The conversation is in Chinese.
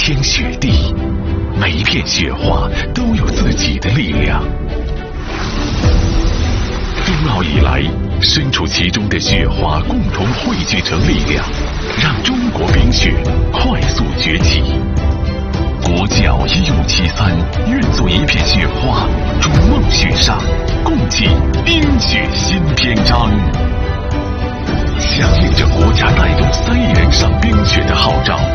天雪地，每一片雪花都有自己的力量。冬奥以来，身处其中的雪花共同汇聚成力量，让中国冰雪快速崛起。国窖1573愿做一片雪花，逐梦雪上，共启冰雪新篇章。响应着国家带动3亿人上冰雪的号召，